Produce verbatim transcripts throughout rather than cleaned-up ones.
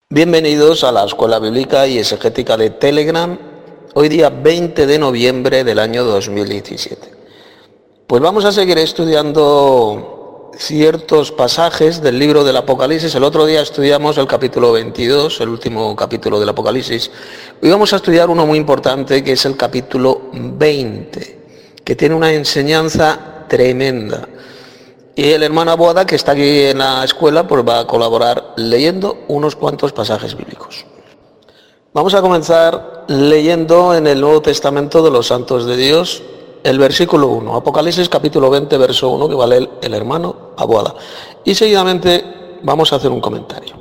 Bienvenidos a la Escuela Bíblica y Exegética de Telegram, hoy día veinte de noviembre del año dos mil diecisiete. Pues vamos a seguir estudiando ciertos pasajes del libro del Apocalipsis. El otro día estudiamos el capítulo veintidós, el último capítulo del Apocalipsis. Hoy vamos a estudiar uno muy importante que es el capítulo veinte, que tiene una enseñanza tremenda. Y el hermano Aboada, que está aquí en la escuela, pues va a colaborar leyendo unos cuantos pasajes bíblicos. Vamos a comenzar leyendo en el Nuevo Testamento de los Santos de Dios, el versículo uno, Apocalipsis capítulo veinte, verso uno, que va a leer el hermano Aboada. Y seguidamente vamos a hacer un comentario.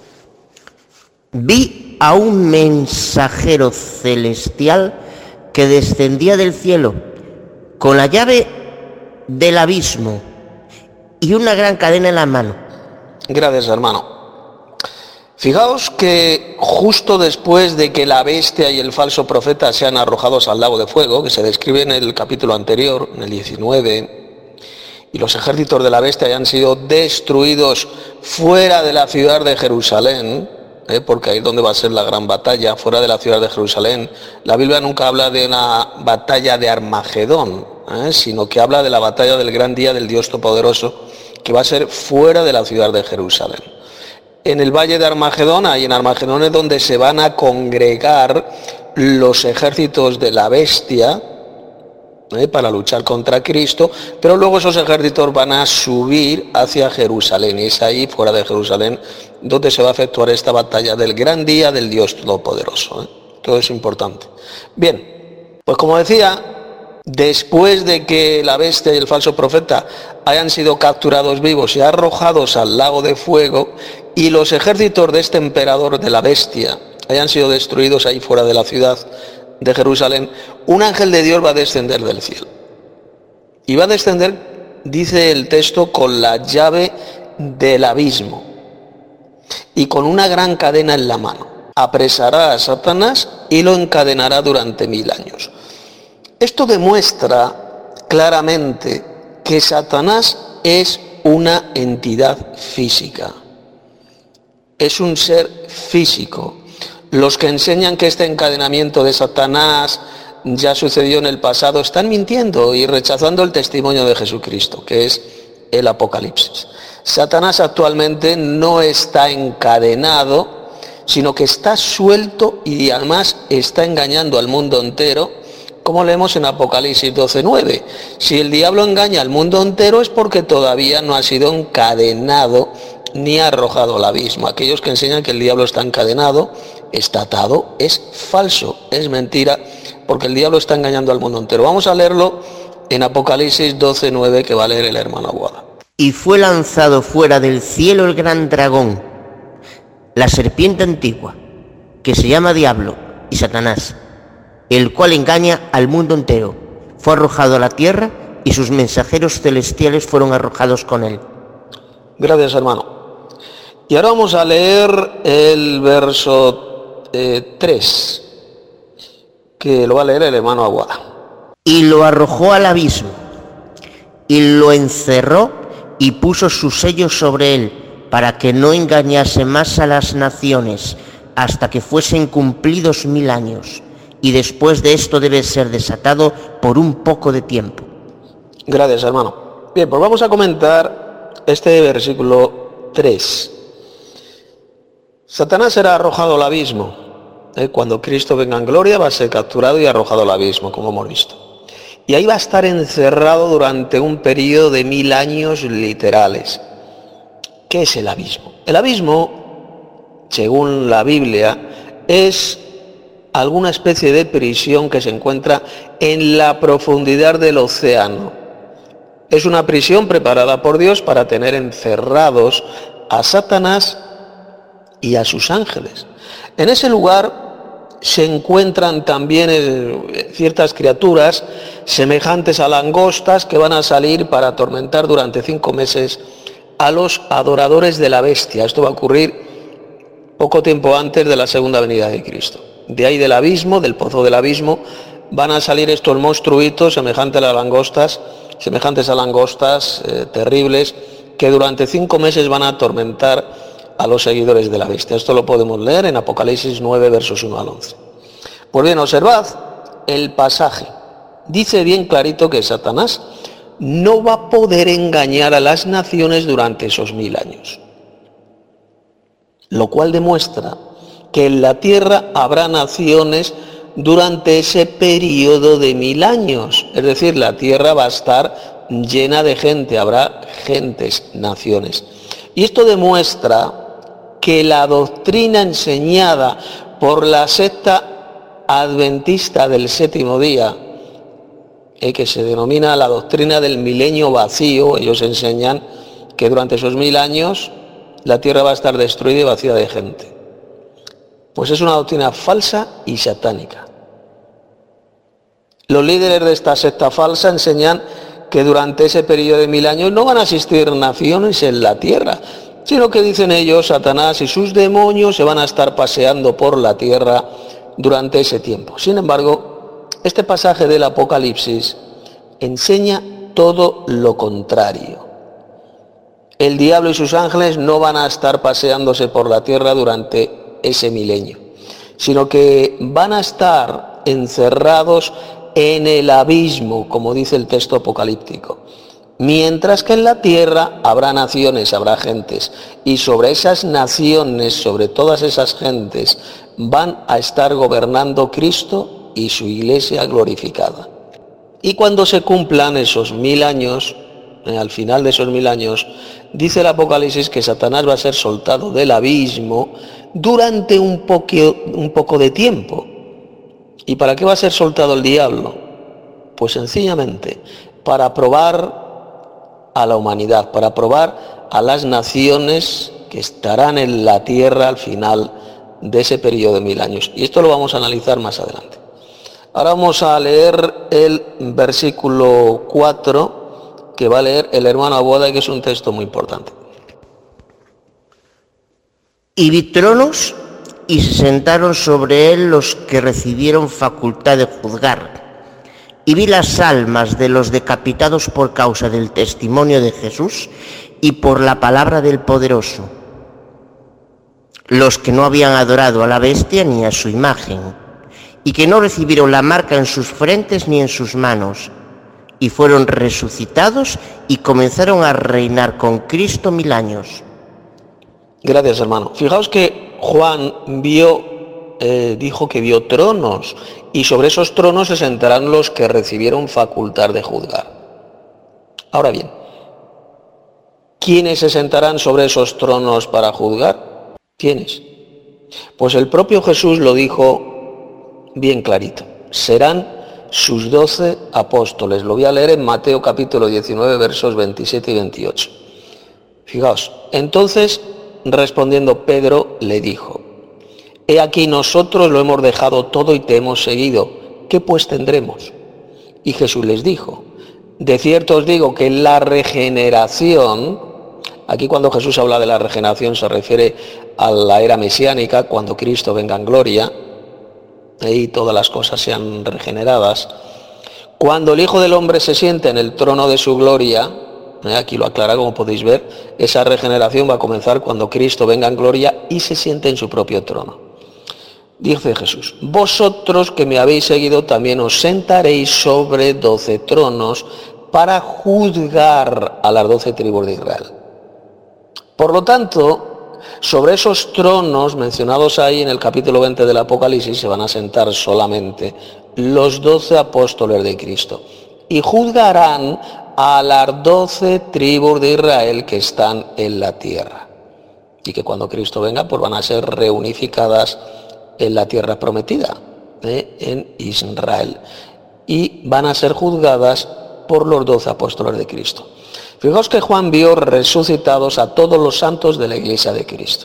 Vi a un mensajero celestial que descendía del cielo con la llave del abismo y una gran cadena en la mano. Gracias, hermano. Fijaos que justo después de que la bestia y el falso profeta sean arrojados al lago de fuego, que se describe en el capítulo anterior, en el diecinueve, y los ejércitos de la bestia hayan sido destruidos fuera de la ciudad de Jerusalén, ¿eh? porque ahí es donde va a ser la gran batalla, fuera de la ciudad de Jerusalén. La Biblia nunca habla de una batalla de Armagedón, ¿eh? sino que habla de la batalla del gran día del Dios Todopoderoso, que va a ser fuera de la ciudad de Jerusalén. En el valle de Armagedón, ahí en Armagedón es donde se van a congregar los ejércitos de la bestia ¿eh? para luchar contra Cristo, pero luego esos ejércitos van a subir hacia Jerusalén, y es ahí, fuera de Jerusalén, donde se va a efectuar esta batalla del gran día del Dios Todopoderoso. ¿eh? Todo es importante. Bien, pues como decía, después de que la bestia y el falso profeta hayan sido capturados vivos y arrojados al lago de fuego, y los ejércitos de este emperador de la bestia hayan sido destruidos ahí fuera de la ciudad de Jerusalén, un ángel de Dios va a descender del cielo. Y va a descender, dice el texto, con la llave del abismo y con una gran cadena en la mano. Apresará a Satanás y lo encadenará durante mil años. Esto demuestra claramente que Satanás es una entidad física, es un ser físico. Los que enseñan que este encadenamiento de Satanás ya sucedió en el pasado están mintiendo y rechazando el testimonio de Jesucristo, que es el Apocalipsis. Satanás actualmente no está encadenado, sino que está suelto y además está engañando al mundo entero, como leemos en Apocalipsis doce nueve. Si el diablo engaña al mundo entero es porque todavía no ha sido encadenado ni arrojado al abismo. Aquellos que enseñan que el diablo está encadenado, está atado, es falso, es mentira, porque el diablo está engañando al mundo entero. Vamos a leerlo en Apocalipsis doce nueve, que va a leer el hermano Aguada. Y fue lanzado fuera del cielo el gran dragón, la serpiente antigua, que se llama Diablo y Satanás, el cual engaña al mundo entero. Fue arrojado a la tierra y sus mensajeros celestiales fueron arrojados con él. Gracias, hermano. Y ahora vamos a leer el verso eh, tres, que lo va a leer el hermano Aguada. Y lo arrojó al abismo, y lo encerró y puso su sello sobre él, para que no engañase más a las naciones, hasta que fuesen cumplidos mil años. Y después de esto debe ser desatado por un poco de tiempo. Gracias, hermano. Bien, pues vamos a comentar este versículo tres. Satanás será arrojado al abismo. ¿eh? Cuando Cristo venga en gloria va a ser capturado y arrojado al abismo, como hemos visto. Y ahí va a estar encerrado durante un periodo de mil años literales. ¿Qué es el abismo? El abismo, según la Biblia, es alguna especie de prisión que se encuentra en la profundidad del océano. Es una prisión preparada por Dios para tener encerrados a Satanás y a sus ángeles. En ese lugar se encuentran también ciertas criaturas semejantes a langostas que van a salir para atormentar durante cinco meses a los adoradores de la bestia. Esto va a ocurrir poco tiempo antes de la segunda venida de Cristo. De ahí del abismo, del pozo del abismo, van a salir estos monstruitos semejantes a langostas, semejantes a langostas eh, terribles, que durante cinco meses van a atormentar a los seguidores de la bestia. Esto lo podemos leer en Apocalipsis nueve, versos uno al once. Pues bien, observad el pasaje. Dice bien clarito que Satanás no va a poder engañar a las naciones durante esos mil años. Lo cual demuestra que en la tierra habrá naciones durante ese periodo de mil años. Es decir, la tierra va a estar llena de gente, habrá gentes, naciones. Y esto demuestra que la doctrina enseñada por la secta adventista del séptimo día, eh, que se denomina la doctrina del milenio vacío, ellos enseñan que durante esos mil años la tierra va a estar destruida y vacía de gente. Pues es una doctrina falsa y satánica. Los líderes de esta secta falsa enseñan que durante ese periodo de mil años no van a existir naciones en la tierra, sino que dicen ellos, Satanás y sus demonios se van a estar paseando por la tierra durante ese tiempo. Sin embargo, este pasaje del Apocalipsis enseña todo lo contrario. El diablo y sus ángeles no van a estar paseándose por la tierra durante ese milenio, sino que van a estar encerrados en el abismo, como dice el texto apocalíptico. Mientras que en la tierra habrá naciones, habrá gentes, y sobre esas naciones, sobre todas esas gentes, van a estar gobernando Cristo y su iglesia glorificada. Y cuando se cumplan esos mil años, eh, al final de esos mil años, dice el Apocalipsis que Satanás va a ser soltado del abismo durante un poco, un poco de tiempo. ¿Y para qué va a ser soltado el diablo? Pues sencillamente para probar a la humanidad, para probar a las naciones que estarán en la tierra al final de ese periodo de mil años. Y esto lo vamos a analizar más adelante. Ahora vamos a leer el versículo cuatro, que va a leer el hermano Aboada, que es un texto muy importante. Y vi tronos, y se sentaron sobre él los que recibieron facultad de juzgar. Y vi las almas de los decapitados por causa del testimonio de Jesús y por la palabra del poderoso, los que no habían adorado a la bestia ni a su imagen, y que no recibieron la marca en sus frentes ni en sus manos, y fueron resucitados y comenzaron a reinar con Cristo mil años. Gracias, hermano. Fijaos que Juan vio, eh, dijo que vio tronos, y sobre esos tronos se sentarán los que recibieron facultad de juzgar. Ahora bien, ¿quiénes se sentarán sobre esos tronos para juzgar? ¿Quiénes? Pues el propio Jesús lo dijo bien clarito. Serán sus doce apóstoles. Lo voy a leer en Mateo capítulo diecinueve, versos veintisiete y veintiocho. Fijaos, entonces respondiendo Pedro le dijo: he aquí nosotros lo hemos dejado todo y te hemos seguido. ¿Qué pues tendremos? Y Jesús les dijo: de cierto os digo que la regeneración, aquí cuando Jesús habla de la regeneración se refiere a la era mesiánica, cuando Cristo venga en gloria y todas las cosas sean regeneradas. Cuando el Hijo del Hombre se siente en el trono de su gloria, aquí lo aclara como podéis ver, esa regeneración va a comenzar cuando Cristo venga en gloria y se siente en su propio trono. Dice Jesús: vosotros que me habéis seguido también os sentaréis sobre doce tronos para juzgar a las doce tribus de Israel. Por lo tanto, sobre esos tronos mencionados ahí en el capítulo veinte del Apocalipsis se van a sentar solamente los doce apóstoles de Cristo y juzgarán a las doce tribus de Israel que están en la tierra, y que cuando Cristo venga pues van a ser reunificadas en la tierra prometida, ¿eh? en Israel, y van a ser juzgadas por los doce apóstoles de Cristo. Fijaos que Juan vio resucitados a todos los santos de la iglesia de Cristo.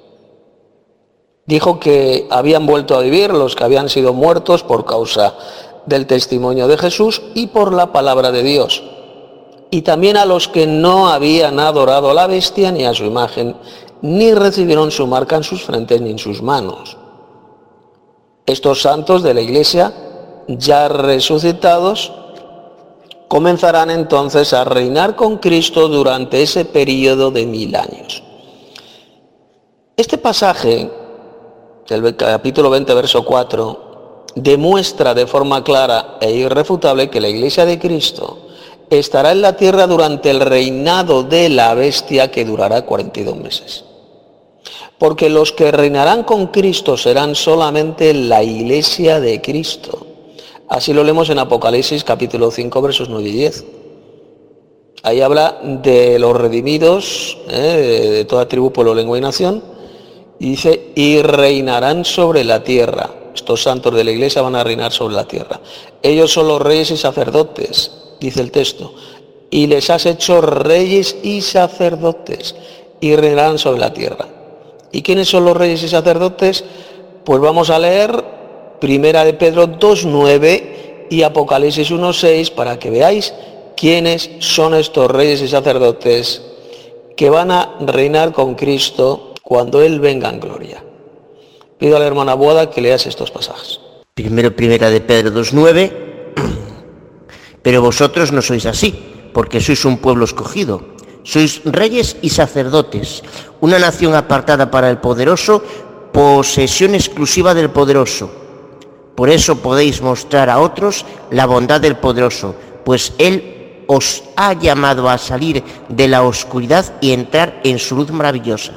Dijo que habían vuelto a vivir los que habían sido muertos por causa del testimonio de Jesús y por la palabra de Dios, y también a los que no habían adorado a la bestia ni a su imagen, ni recibieron su marca en sus frentes ni en sus manos. Estos santos de la iglesia, ya resucitados, comenzarán entonces a reinar con Cristo durante ese periodo de mil años. Este pasaje del capítulo veinte, verso cuatro, demuestra de forma clara e irrefutable que la Iglesia de Cristo estará en la tierra durante el reinado de la bestia, que durará cuarenta y dos meses. Porque los que reinarán con Cristo serán solamente la Iglesia de Cristo. Así lo leemos en Apocalipsis capítulo cinco, versos nueve y diez. Ahí habla de los redimidos, eh, de toda tribu, pueblo, lengua y nación. Y dice, y reinarán sobre la tierra. Estos santos de la Iglesia van a reinar sobre la tierra. Ellos son los reyes y sacerdotes, dice el texto. Y les has hecho reyes y sacerdotes, y reinarán sobre la tierra. ¿Y quiénes son los reyes y sacerdotes? Pues vamos a leer Primera de Pedro dos, nueve y Apocalipsis uno, seis, para que veáis quiénes son estos reyes y sacerdotes que van a reinar con Cristo cuando Él venga en gloria. Pido a la hermana Boada que leas estos pasajes. Primero, Primera de Pedro dos, nueve. Pero vosotros no sois así, porque sois un pueblo escogido. Sois reyes y sacerdotes, una nación apartada para el poderoso, posesión exclusiva del poderoso. Por eso podéis mostrar a otros la bondad del poderoso, pues Él os ha llamado a salir de la oscuridad y entrar en su luz maravillosa.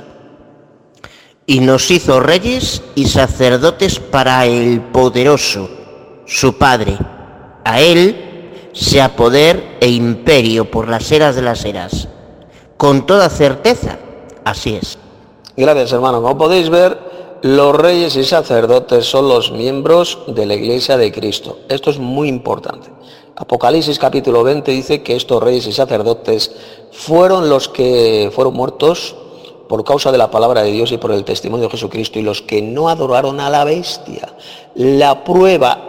Y nos hizo reyes y sacerdotes para el poderoso, su Padre. A Él sea poder e imperio por las eras de las eras. Con toda certeza, así es. Gracias, hermano. Como podéis ver, los reyes y sacerdotes son los miembros de la Iglesia de Cristo. Esto es muy importante. Apocalipsis capítulo veinte dice que estos reyes y sacerdotes fueron los que fueron muertos por causa de la palabra de Dios y por el testimonio de Jesucristo, y los que no adoraron a la bestia. La prueba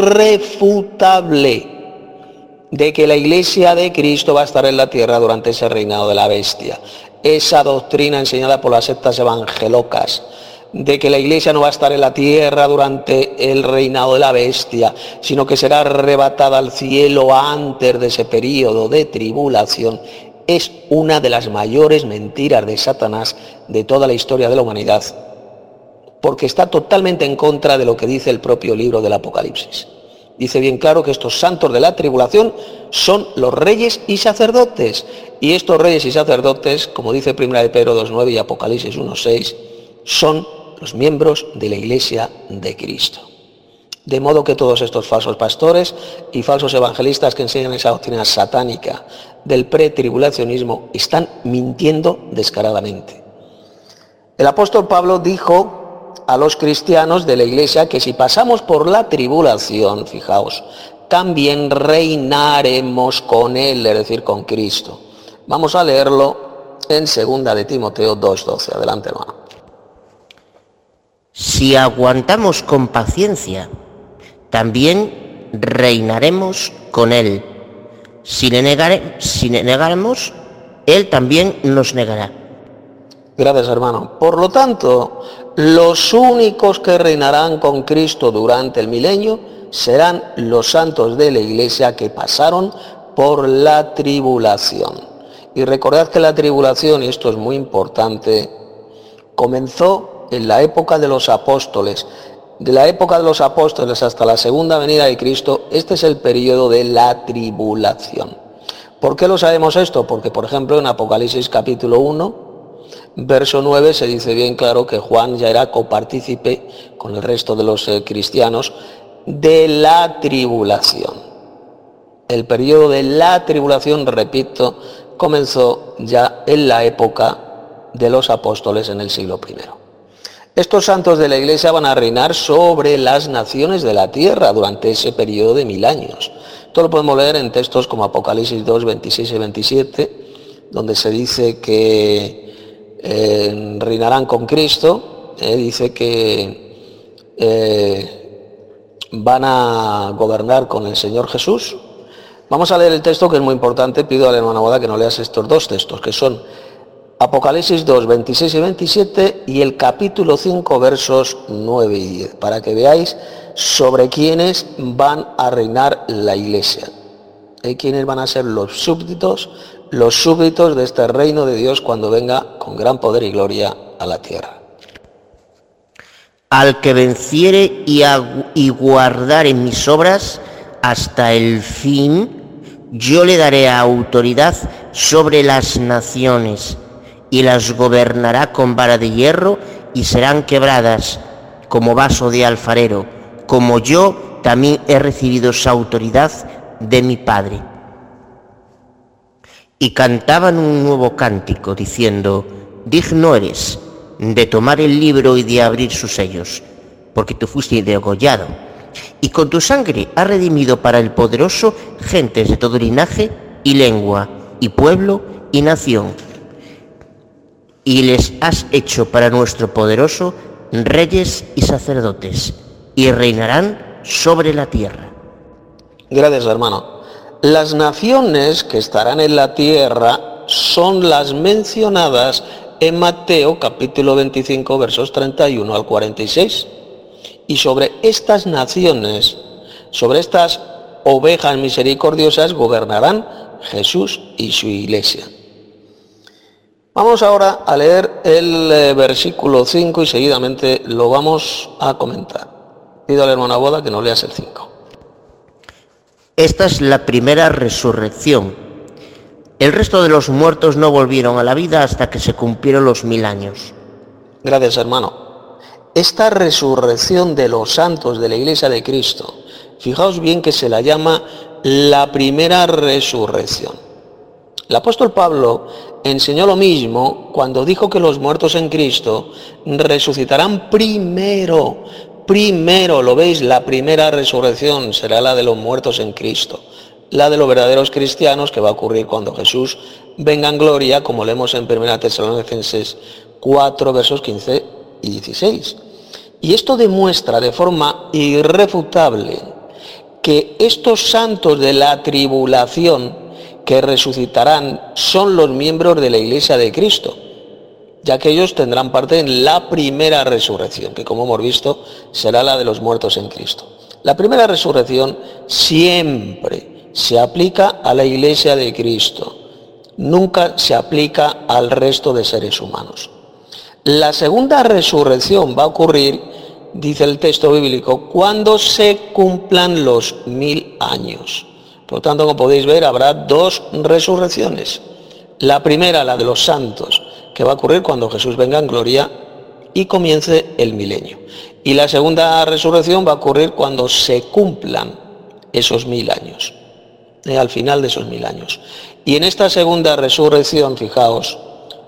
irrefutable de que la Iglesia de Cristo va a estar en la tierra durante ese reinado de la bestia. Esa doctrina enseñada por las sectas evangelocas, de que la Iglesia no va a estar en la tierra durante el reinado de la bestia, sino que será arrebatada al cielo antes de ese periodo de tribulación, es una de las mayores mentiras de Satanás de toda la historia de la humanidad, porque está totalmente en contra de lo que dice el propio libro del Apocalipsis. Dice bien claro que estos santos de la tribulación son los reyes y sacerdotes. Y estos reyes y sacerdotes, como dice Primera de Pedro dos, nueve y Apocalipsis uno, seis, son los miembros de la Iglesia de Cristo. De modo que todos estos falsos pastores y falsos evangelistas que enseñan esa doctrina satánica del pretribulacionismo están mintiendo descaradamente. El apóstol Pablo dijo a los cristianos de la Iglesia que si pasamos por la tribulación, fijaos, también reinaremos con Él, es decir, con Cristo. Vamos a leerlo en segunda de Timoteo dos, doce. Adelante, hermano. Si aguantamos con paciencia, también reinaremos con Él. Si le, negare, si le negaremos, Él también nos negará. Gracias, hermano. Por lo tanto, los únicos que reinarán con Cristo durante el milenio serán los santos de la Iglesia que pasaron por la tribulación. Y recordad que la tribulación, y esto es muy importante, comenzó en la época de los apóstoles. De la época de los apóstoles hasta la segunda venida de Cristo, este es el periodo de la tribulación. ¿Por qué lo sabemos esto? Porque, por ejemplo, en Apocalipsis capítulo uno, verso nueve, se dice bien claro que Juan ya era copartícipe con el resto de los eh, cristianos de la tribulación. El periodo de la tribulación, repito, comenzó ya en la época de los apóstoles en el siglo primero. Estos santos de la Iglesia van a reinar sobre las naciones de la tierra durante ese periodo de mil años. Esto lo podemos leer en textos como Apocalipsis dos, veintiséis y veintisiete, donde se dice que Eh, reinarán con Cristo, eh, dice que eh, van a gobernar con el Señor Jesús. Vamos a leer el texto, que es muy importante. Pido a la hermana Boda que nos leas estos dos textos, que son Apocalipsis dos, veintiséis y veintisiete y el capítulo cinco, versos nueve y diez, para que veáis sobre quiénes van a reinar la Iglesia, eh, quiénes van a ser los súbditos, los súbditos de este reino de Dios cuando venga con gran poder y gloria a la tierra. Al que venciere y, agu- y guardare mis obras hasta el fin, yo le daré autoridad sobre las naciones, y las gobernará con vara de hierro, y serán quebradas como vaso de alfarero, como yo también he recibido esa autoridad de mi Padre. Y cantaban un nuevo cántico, diciendo: digno eres de tomar el libro y de abrir sus sellos, porque tú fuiste degollado, y con tu sangre has redimido para el poderoso gentes de todo linaje y lengua y pueblo y nación, y les has hecho para nuestro poderoso reyes y sacerdotes, y reinarán sobre la tierra. Gracias, hermano. Las naciones que estarán en la tierra son las mencionadas en Mateo capítulo veinticinco, versos treinta y uno al cuarenta y seis. Y sobre estas naciones, sobre estas ovejas misericordiosas, gobernarán Jesús y su iglesia. Vamos ahora a leer el eh, versículo cinco y seguidamente lo vamos a comentar. Pido al hermano Boda que no leas el cinco. Esta es la primera resurrección. El resto de los muertos no volvieron a la vida hasta que se cumplieron los mil años. Gracias, hermano. Esta resurrección de los santos de la Iglesia de Cristo, fijaos bien que se la llama la primera resurrección. El apóstol Pablo enseñó lo mismo cuando dijo que los muertos en Cristo resucitarán primero. Primero, lo veis, la primera resurrección será la de los muertos en Cristo, la de los verdaderos cristianos, que va a ocurrir cuando Jesús venga en gloria, como leemos en primera Tesalonicenses cuatro, versos quince y dieciséis. Y esto demuestra de forma irrefutable que estos santos de la tribulación que resucitarán son los miembros de la Iglesia de Cristo, ya que ellos tendrán parte en la primera resurrección, que como hemos visto será la de los muertos en Cristo. La primera resurrección siempre se aplica a la Iglesia de Cristo, nunca se aplica al resto de seres humanos. La segunda resurrección va a ocurrir, dice el texto bíblico, cuando se cumplan los mil años. Por lo tanto, como podéis ver, habrá dos resurrecciones. La primera, la de los santos, que va a ocurrir cuando Jesús venga en gloria y comience el milenio. Y la segunda resurrección va a ocurrir cuando se cumplan esos mil años, eh, al final de esos mil años. Y en esta segunda resurrección, fijaos,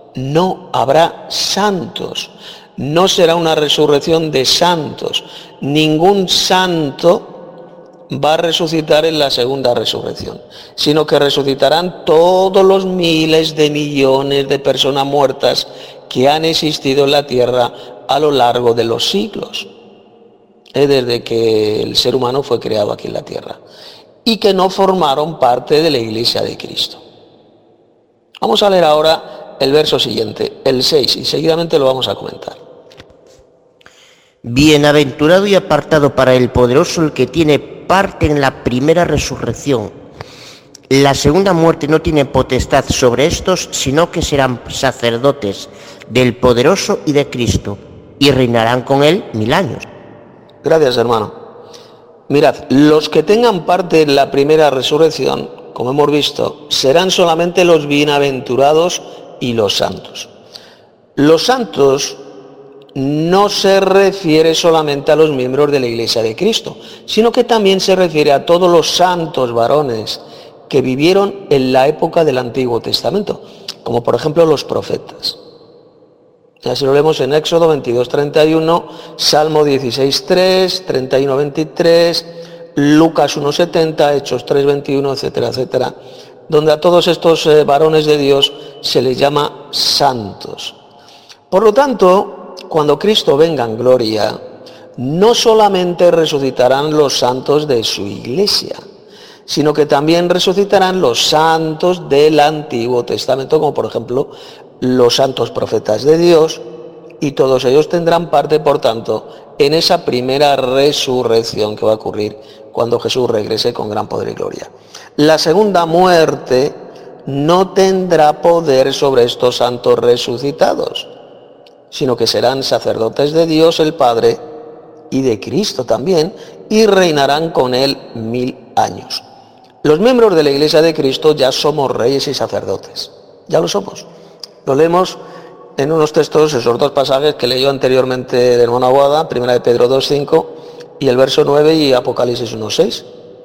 no habrá santos, no será una resurrección de santos, ningún santo va a resucitar en la segunda resurrección, sino que resucitarán todos los miles de millones de personas muertas que han existido en la tierra a lo largo de los siglos, eh, desde que el ser humano fue creado aquí en la tierra, y que no formaron parte de la Iglesia de Cristo. Vamos a leer ahora el verso siguiente, el seis, y seguidamente lo vamos a comentar. Bienaventurado y apartado para el poderoso el que tiene parte en la primera resurrección. La segunda muerte no tiene potestad sobre estos, sino que serán sacerdotes del poderoso y de Cristo, y reinarán con él mil años. Gracias, hermano. Mirad, los que tengan parte en la primera resurrección, como hemos visto, serán solamente los bienaventurados y los santos. Los santos no se refiere solamente a los miembros de la Iglesia de Cristo, sino que también se refiere a todos los santos varones que vivieron en la época del Antiguo Testamento, como por ejemplo los profetas. Así lo leemos en Éxodo veintidós, treinta y uno, Salmo dieciséis, tres, treinta y uno, veintitrés, Lucas uno, setenta, Hechos tres, veintiuno, etcétera, etcétera, donde a todos estos eh, varones de Dios se les llama santos. Por lo tanto, cuando Cristo venga en gloria, no solamente resucitarán los santos de su iglesia, sino que también resucitarán los santos del Antiguo Testamento, como por ejemplo los santos profetas de Dios, y todos ellos tendrán parte, por tanto, en esa primera resurrección que va a ocurrir cuando Jesús regrese con gran poder y gloria. La segunda muerte no tendrá poder sobre estos santos resucitados, sino que serán sacerdotes de Dios el Padre y de Cristo también, y reinarán con él mil años. Los miembros de la Iglesia de Cristo ya somos reyes y sacerdotes, ya lo somos. Lo leemos en unos textos, esos dos pasajes que leyó anteriormente el hermano Aguada, primera de Pedro dos cinco y el verso nueve y Apocalipsis uno seis.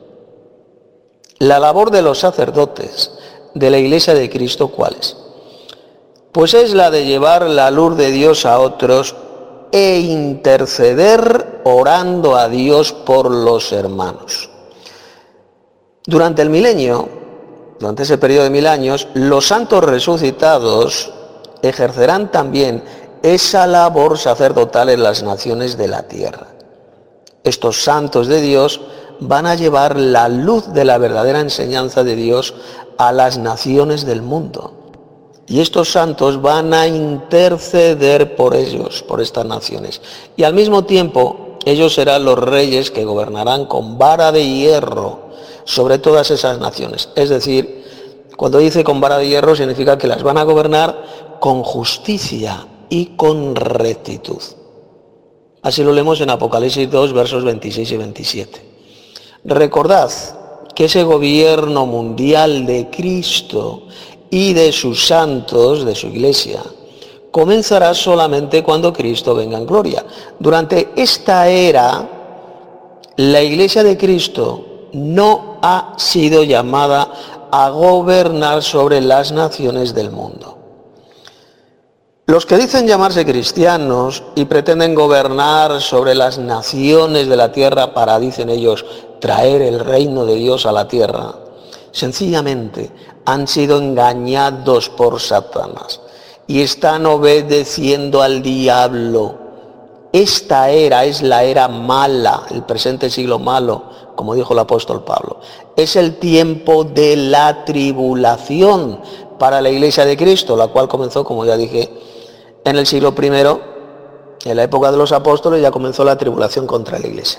La labor de los sacerdotes de la Iglesia de Cristo, ¿cuál es? Pues es la de llevar la luz de Dios a otros e interceder orando a Dios por los hermanos. Durante el milenio, durante ese periodo de mil años, los santos resucitados ejercerán también esa labor sacerdotal en las naciones de la tierra. Estos santos de Dios van a llevar la luz de la verdadera enseñanza de Dios a las naciones del mundo. Y estos santos van a interceder por ellos, por estas naciones. Y al mismo tiempo, ellos serán los reyes que gobernarán con vara de hierro sobre todas esas naciones. Es decir, cuando dice con vara de hierro, significa que las van a gobernar con justicia y con rectitud. Así lo leemos en Apocalipsis dos, versos veintiséis y veintisiete. Recordad que ese gobierno mundial de Cristo y de sus santos, de su iglesia, comenzará solamente cuando Cristo venga en gloria. Durante esta era, la iglesia de Cristo no ha sido llamada a gobernar sobre las naciones del mundo. Los que dicen llamarse cristianos y pretenden gobernar sobre las naciones de la tierra para, dicen ellos, traer el reino de Dios a la tierra, sencillamente han sido engañados por Satanás y están obedeciendo al diablo. Esta era es la era mala, el presente siglo malo, como dijo el apóstol Pablo. Es el tiempo de la tribulación para la iglesia de Cristo, la cual comenzó, como ya dije, en el siglo primero, en la época de los apóstoles, ya comenzó la tribulación contra la iglesia.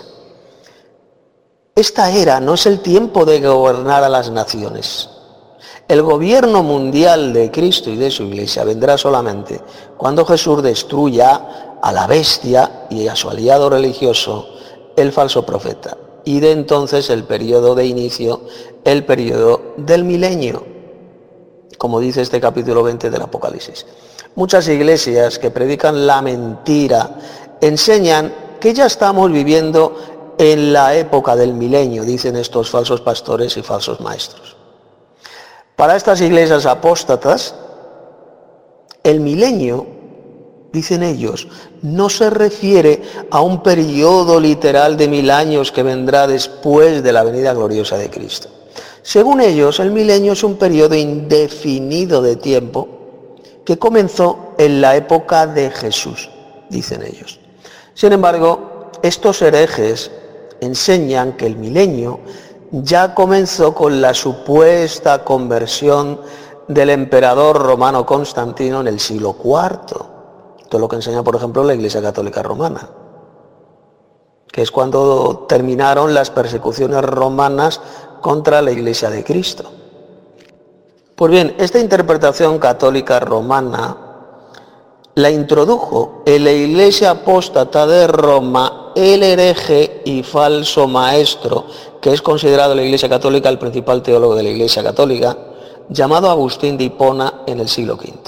Esta era no es el tiempo de gobernar a las naciones. El gobierno mundial de Cristo y de su iglesia vendrá solamente cuando Jesús destruya a la bestia y a su aliado religioso, el falso profeta. Y de entonces el periodo de inicio, el periodo del milenio, como dice este capítulo veinte del Apocalipsis. Muchas iglesias que predican la mentira enseñan que ya estamos viviendo en la época del milenio, dicen estos falsos pastores y falsos maestros. Para estas iglesias apóstatas, el milenio, dicen ellos, no se refiere a un periodo literal de mil años que vendrá después de la venida gloriosa de Cristo. Según ellos, el milenio es un periodo indefinido de tiempo que comenzó en la época de Jesús, dicen ellos. Sin embargo, estos herejes enseñan que el milenio ya comenzó con la supuesta conversión del emperador romano Constantino en el siglo cuarto. Esto es lo que enseña, por ejemplo, la Iglesia Católica Romana, que es cuando terminaron las persecuciones romanas contra la Iglesia de Cristo. Pues bien, esta interpretación católica romana la introdujo en la Iglesia apóstata de Roma el hereje y falso maestro, que es considerado en la Iglesia Católica el principal teólogo de la Iglesia Católica, llamado Agustín de Hipona en el siglo quinto.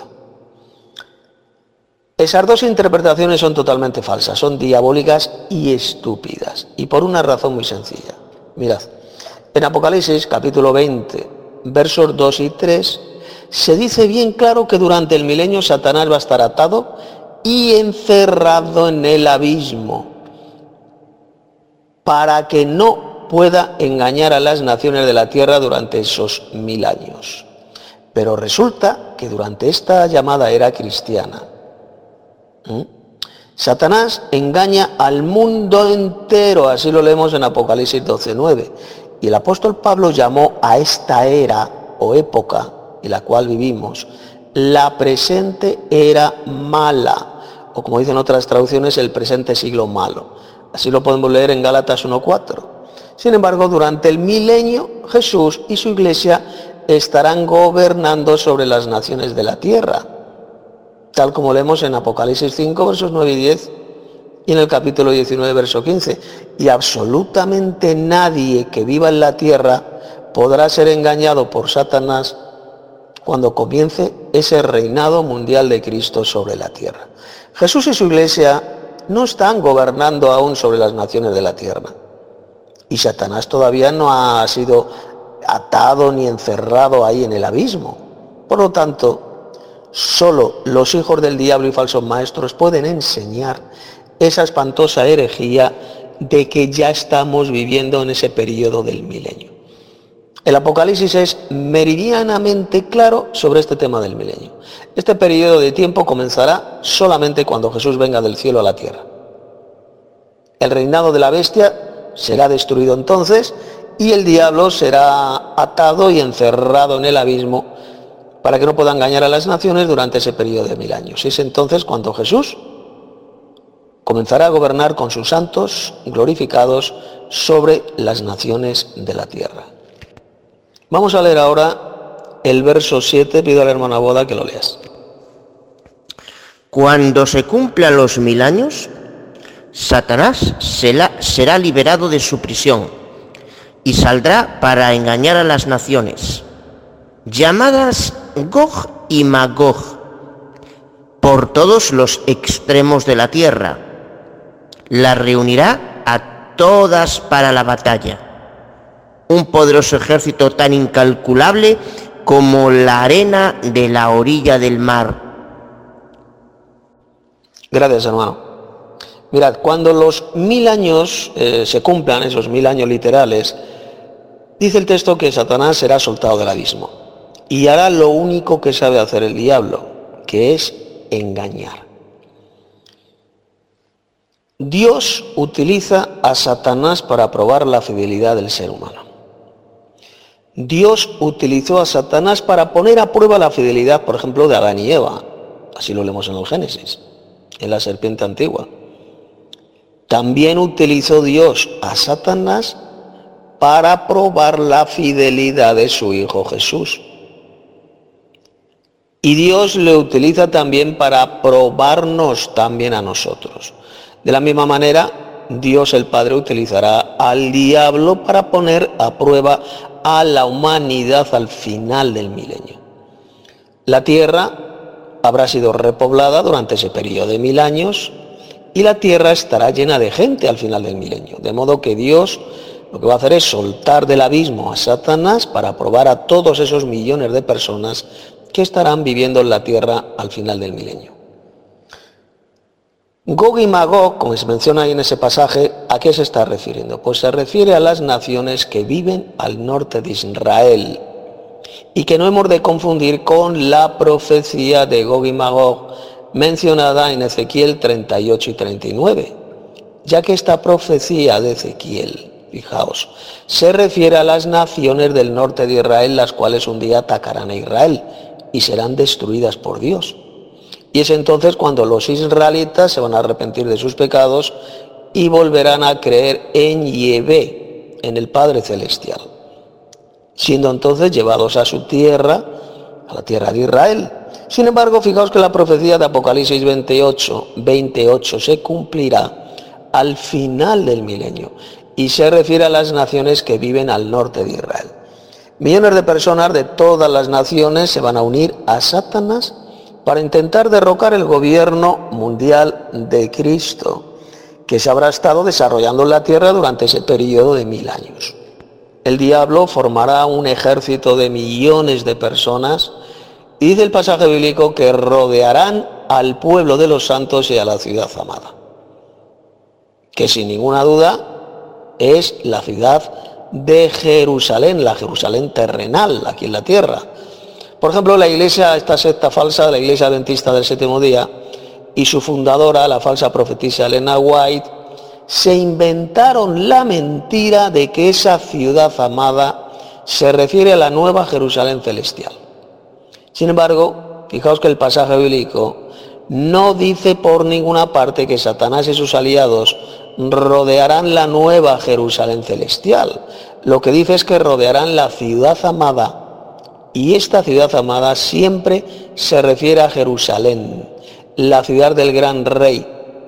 Esas dos interpretaciones son totalmente falsas, son diabólicas y estúpidas, y por una razón muy sencilla. Mirad, en Apocalipsis capítulo veinte, versos dos y tres, se dice bien claro que durante el milenio Satanás va a estar atado y encerrado en el abismo para que no pueda engañar a las naciones de la tierra durante esos mil años. Pero resulta que durante esta llamada era cristiana, ¿Mm? Satanás engaña al mundo entero, así lo leemos en Apocalipsis doce nueve. Y el apóstol Pablo llamó a esta era o época en la cual vivimos la presente era mala, o como dicen otras traducciones, el presente siglo malo. Así lo podemos leer en Gálatas uno cuatro. Sin embargo, durante el milenio, Jesús y su iglesia estarán gobernando sobre las naciones de la tierra, tal como leemos en Apocalipsis cinco, versos nueve y diez, Y en el capítulo diecinueve, verso quince, y absolutamente nadie que viva en la tierra podrá ser engañado por Satanás cuando comience ese reinado mundial de Cristo sobre la tierra. Jesús y su iglesia no están gobernando aún sobre las naciones de la tierra. Y Satanás todavía no ha sido atado ni encerrado ahí en el abismo. Por lo tanto, solo los hijos del diablo y falsos maestros pueden enseñar esa espantosa herejía de que ya estamos viviendo en ese periodo del milenio. El Apocalipsis es meridianamente claro sobre este tema del milenio. Este periodo de tiempo comenzará solamente cuando Jesús venga del cielo a la tierra. El reinado de la bestia será destruido entonces y el diablo será atado y encerrado en el abismo para que no pueda engañar a las naciones durante ese periodo de mil años. Es entonces cuando Jesús comenzará a gobernar con sus santos glorificados sobre las naciones de la tierra. Vamos a leer ahora el verso siete, pido a la hermana Boda que lo leas. Cuando se cumplan los mil años, Satanás será, será liberado de su prisión y saldrá para engañar a las naciones, llamadas Gog y Magog, por todos los extremos de la tierra. Las reunirá a todas para la batalla. Un poderoso ejército tan incalculable como la arena de la orilla del mar. Gracias, hermano. Mirad, cuando los mil años eh, se cumplan, esos mil años literales, dice el texto que Satanás será soltado del abismo y hará lo único que sabe hacer el diablo, que es engañar. Dios utiliza a Satanás para probar la fidelidad del ser humano. Dios utilizó a Satanás para poner a prueba la fidelidad, por ejemplo, de Adán y Eva. Así lo leemos en el Génesis, en la serpiente antigua. También utilizó Dios a Satanás para probar la fidelidad de su Hijo Jesús. Y Dios le utiliza también para probarnos también a nosotros. De la misma manera, Dios el Padre utilizará al diablo para poner a prueba a la humanidad al final del milenio. La tierra habrá sido repoblada durante ese periodo de mil años y la tierra estará llena de gente al final del milenio. De modo que Dios lo que va a hacer es soltar del abismo a Satanás para probar a todos esos millones de personas que estarán viviendo en la tierra al final del milenio. Gog y Magog, como se menciona ahí en ese pasaje, ¿a qué se está refiriendo? Pues se refiere a las naciones que viven al norte de Israel y que no hemos de confundir con la profecía de Gog y Magog mencionada en Ezequiel treinta y ocho y treinta y nueve, ya que esta profecía de Ezequiel, fijaos, se refiere a las naciones del norte de Israel, las cuales un día atacarán a Israel y serán destruidas por Dios. Y es entonces cuando los israelitas se van a arrepentir de sus pecados y volverán a creer en Yahvé, en el Padre Celestial, siendo entonces llevados a su tierra, a la tierra de Israel. Sin embargo, fijaos que la profecía de Apocalipsis veintiocho, veintiocho se cumplirá al final del milenio y se refiere a las naciones que viven al norte de Israel. Millones de personas de todas las naciones se van a unir a Satanás para intentar derrocar el gobierno mundial de Cristo, que se habrá estado desarrollando en la tierra durante ese periodo de mil años. El diablo formará un ejército de millones de personas y dice el pasaje bíblico que rodearán al pueblo de los santos y a la ciudad amada, que sin ninguna duda es la ciudad de Jerusalén, la Jerusalén terrenal, aquí en la tierra. Por ejemplo, la iglesia, esta secta falsa, la iglesia adventista del séptimo día, y su fundadora, la falsa profetisa Elena White, se inventaron la mentira de que esa ciudad amada se refiere a la nueva Jerusalén celestial. Sin embargo, fijaos que el pasaje bíblico no dice por ninguna parte que Satanás y sus aliados rodearán la nueva Jerusalén celestial. Lo que dice es que rodearán la ciudad amada. Y esta ciudad amada siempre se refiere a Jerusalén, la ciudad del gran rey,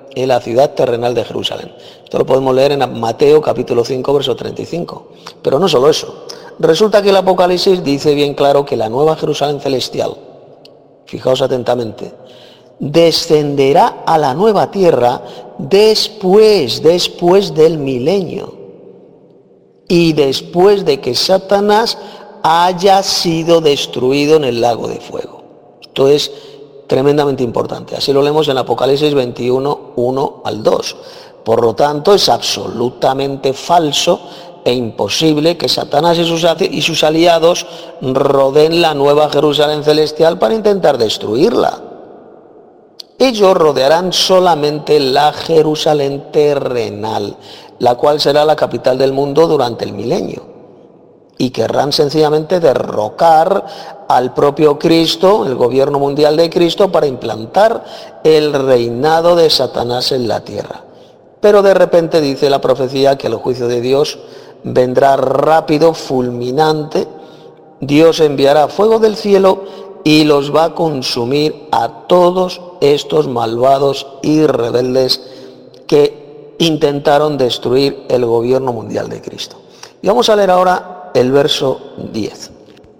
en la ciudad terrenal de Jerusalén. Esto lo podemos leer en Mateo capítulo cinco, verso treinta y cinco. Pero no solo eso. Resulta que el Apocalipsis dice bien claro que la nueva Jerusalén celestial, fijaos atentamente, descenderá a la nueva tierra después, después del milenio y después de que Satanás haya sido destruido en el lago de fuego. Esto es tremendamente importante. Así lo leemos en Apocalipsis veintiuno, uno al dos. Por lo tanto, es absolutamente falso e imposible que Satanás y sus, y sus aliados rodeen la nueva Jerusalén celestial para intentar destruirla. Ellos rodearán solamente la Jerusalén terrenal, la cual será la capital del mundo durante el milenio. Y querrán sencillamente derrocar al propio Cristo, el gobierno mundial de Cristo, para implantar el reinado de Satanás en la tierra. Pero de repente dice la profecía que el juicio de Dios vendrá rápido, fulminante. Dios enviará fuego del cielo y los va a consumir a todos estos malvados y rebeldes que intentaron destruir el gobierno mundial de Cristo. Y vamos a leer ahora el verso diez.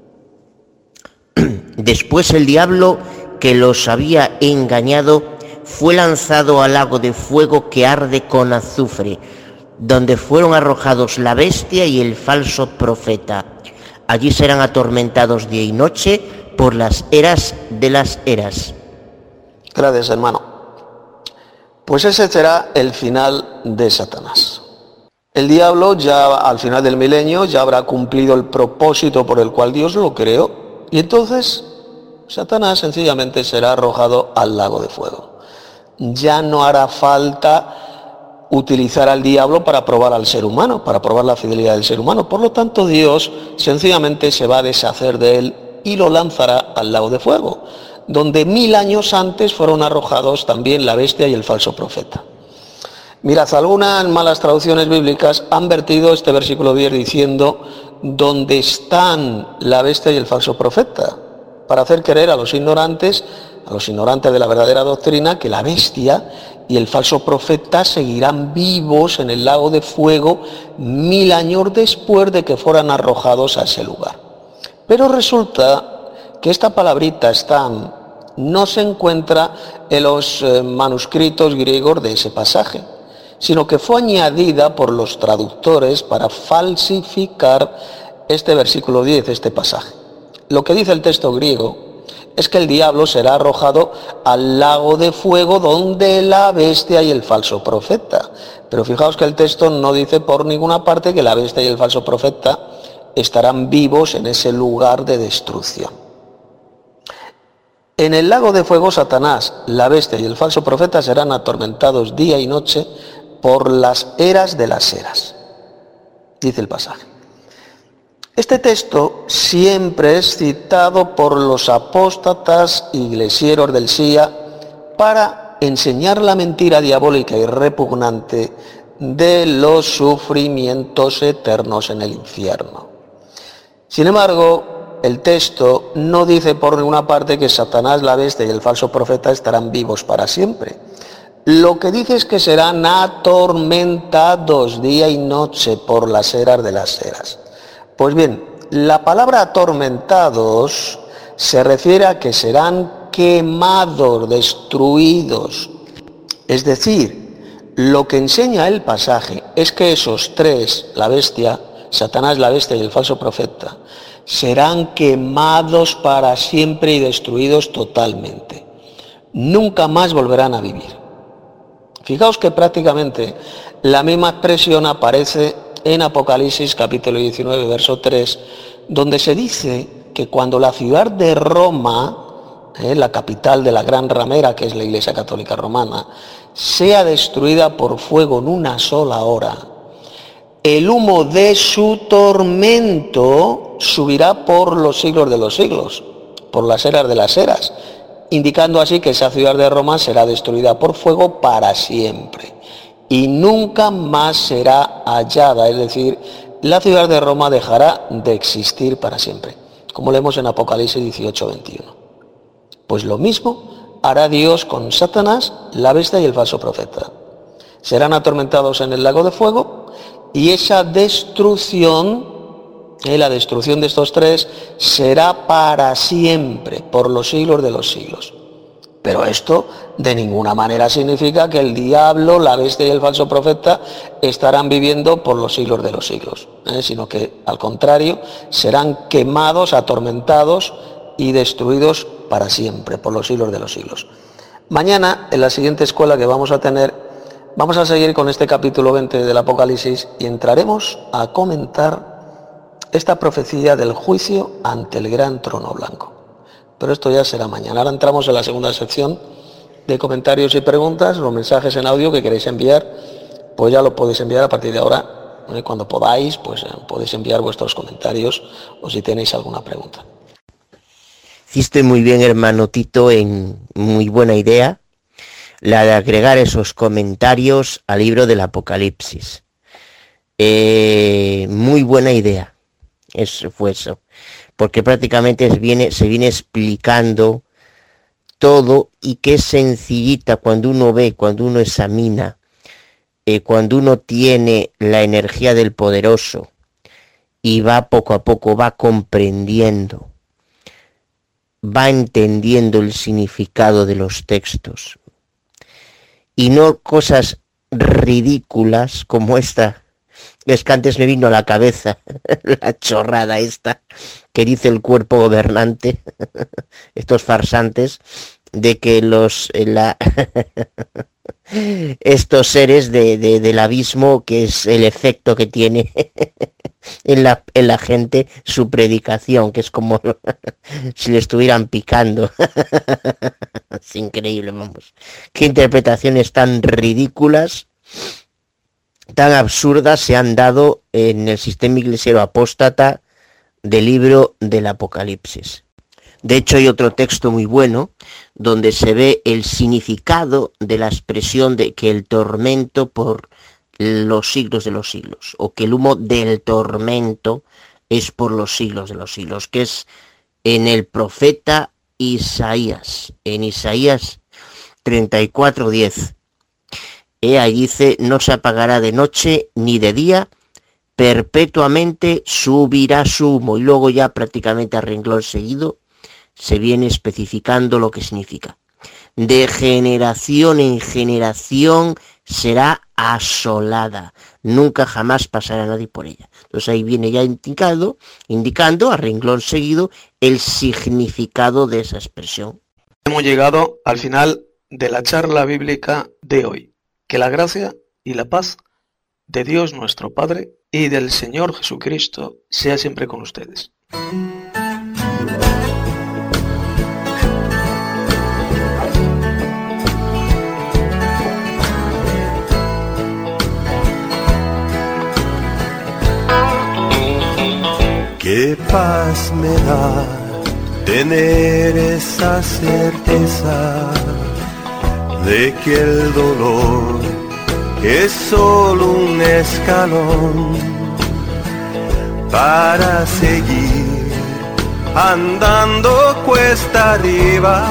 Después el diablo, que los había engañado, fue lanzado al lago de fuego que arde con azufre, donde fueron arrojados la bestia y el falso profeta. Allí serán atormentados día y noche por las eras de las eras. Gracias, hermano. Pues ese será el final de Satanás. El diablo ya al final del milenio ya habrá cumplido el propósito por el cual Dios lo creó, y entonces Satanás sencillamente será arrojado al lago de fuego. Ya no hará falta utilizar al diablo para probar al ser humano, para probar la fidelidad del ser humano. Por lo tanto, Dios sencillamente se va a deshacer de él y lo lanzará al lago de fuego, donde mil años antes fueron arrojados también la bestia y el falso profeta. Mirad, algunas malas traducciones bíblicas han vertido este versículo diez diciendo ¿dónde están la bestia y el falso profeta? Para hacer creer a los ignorantes, a los ignorantes de la verdadera doctrina, que la bestia y el falso profeta seguirán vivos en el lago de fuego mil años después de que fueran arrojados a ese lugar. Pero resulta que esta palabrita están no se encuentra en los eh, manuscritos griegos de ese pasaje, sino que fue añadida por los traductores para falsificar este versículo diez, este pasaje. Lo que dice el texto griego es que el diablo será arrojado al lago de fuego donde la bestia y el falso profeta. Pero fijaos que el texto no dice por ninguna parte que la bestia y el falso profeta estarán vivos en ese lugar de destrucción. En el lago de fuego, Satanás, la bestia y el falso profeta serán atormentados día y noche por las eras de las eras, dice el pasaje. Este texto siempre es citado por los apóstatas iglesieros del S I A para enseñar la mentira diabólica y repugnante de los sufrimientos eternos en el infierno. Sin embargo, el texto no dice por ninguna parte que Satanás, la bestia y el falso profeta estarán vivos para siempre. Lo que dice es que serán atormentados día y noche por las eras de las eras. Pues bien, la palabra atormentados se refiere a que serán quemados, destruidos. Es decir, lo que enseña el pasaje es que esos tres, la bestia, Satanás, la bestia y el falso profeta, serán quemados para siempre y destruidos totalmente. Nunca más volverán a vivir. Fijaos que prácticamente la misma expresión aparece en Apocalipsis capítulo diecinueve, verso tres, donde se dice que cuando la ciudad de Roma, eh, la capital de la gran ramera que es la Iglesia Católica Romana, sea destruida por fuego en una sola hora, el humo de su tormento subirá por los siglos de los siglos, por las eras de las eras, indicando así que esa ciudad de Roma será destruida por fuego para siempre y nunca más será hallada, es decir, la ciudad de Roma dejará de existir para siempre, como leemos en Apocalipsis dieciocho, veintiuno. Pues lo mismo hará Dios con Satanás, la bestia y el falso profeta. Serán atormentados en el lago de fuego y esa destrucción, eh, la destrucción de estos tres, será para siempre, por los siglos de los siglos. Pero esto de ninguna manera significa que el diablo, la bestia y el falso profeta estarán viviendo por los siglos de los siglos, ¿eh? Sino que al contrario serán quemados, atormentados y destruidos para siempre, por los siglos de los siglos. Mañana, en la siguiente escuela que vamos a tener, vamos a seguir con este capítulo veinte del Apocalipsis y entraremos a comentar esta profecía del juicio ante el gran trono blanco. Pero esto ya será mañana. Ahora entramos en la segunda sección de comentarios y preguntas. Los mensajes en audio que queréis enviar, pues ya lo podéis enviar a partir de ahora. ¿eh? Cuando podáis, pues eh, podéis enviar vuestros comentarios o si tenéis alguna pregunta. Hiciste muy bien, hermano Tito, en muy buena idea, la de agregar esos comentarios al libro del Apocalipsis. Eh, muy buena idea. Eso fue eso. Porque prácticamente viene, se viene explicando todo y qué sencillita cuando uno ve, cuando uno examina, eh, cuando uno tiene la energía del poderoso y va poco a poco, va comprendiendo, va entendiendo el significado de los textos. Y no cosas ridículas como esta. Es que antes me vino a la cabeza la chorrada esta que dice el cuerpo gobernante, estos farsantes, de que los la, estos seres de, de, del abismo, que es el efecto que tiene en la, en la gente su predicación, que es como si le estuvieran picando. Es increíble, vamos. Qué interpretaciones tan ridículas, tan absurdas se han dado en el sistema iglesiero apóstata del libro del Apocalipsis. De hecho, hay otro texto muy bueno donde se ve el significado de la expresión de que el tormento por los siglos de los siglos, o que el humo del tormento es por los siglos de los siglos, que es en el profeta Isaías, en Isaías treinta y cuatro, diez. Eh, ahí dice: no se apagará de noche ni de día, perpetuamente subirá su humo. Y luego ya prácticamente a renglón seguido se viene especificando lo que significa. De generación en generación será asolada, nunca jamás pasará nadie por ella. Entonces ahí viene ya indicado, indicando a renglón seguido el significado de esa expresión. Hemos llegado al final de la charla bíblica de hoy. Que la gracia y la paz de Dios nuestro Padre y del Señor Jesucristo sea siempre con ustedes. Qué paz me da tener esa certeza de que el dolor es solo un escalón para seguir andando cuesta arriba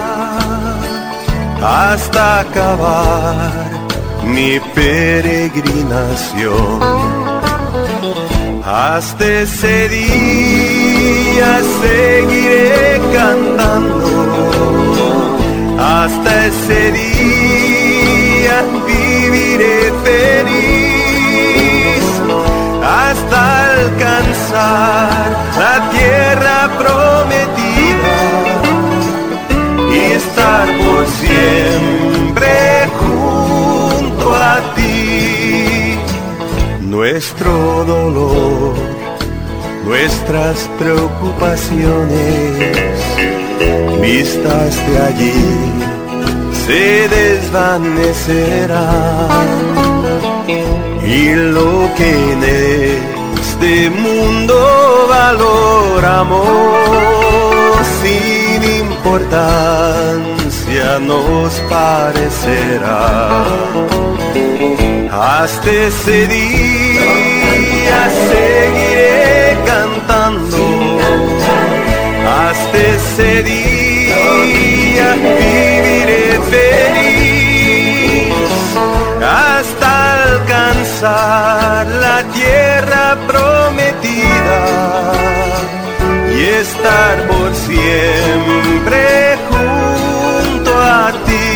hasta acabar mi peregrinación. Hasta ese día seguiré cantando, hasta ese día viviré feliz, hasta alcanzar la tierra prometida y estar por siempre junto a ti. Nuestro dolor, nuestras preocupaciones, vistas de allí, se desvanecerán, y lo que en este mundo valoramos sin importancia nos parecerá. Hasta ese día seguiré cantando, hasta ese día viviré alcanzar la tierra prometida y estar por siempre junto a ti.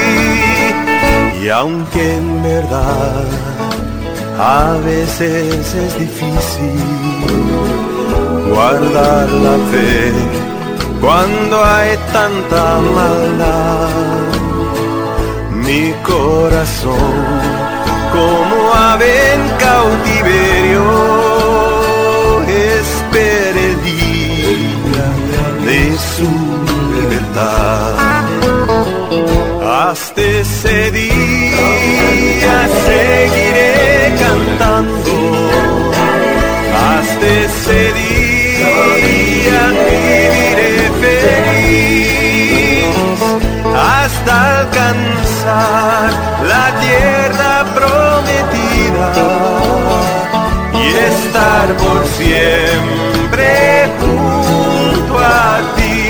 Y aunque en verdad a veces es difícil guardar la fe cuando hay tanta maldad, mi corazón como ave en cautiverio espera el día de su libertad. Hasta ese día seguiré cantando, hasta ese día viviré feliz, hasta alcanzar la tierra prometida y estar por siempre junto a ti,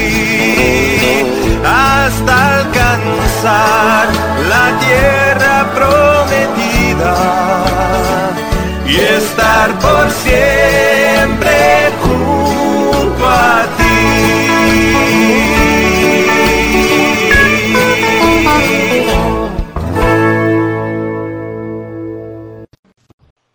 hasta alcanzar la tierra prometida y estar por siempre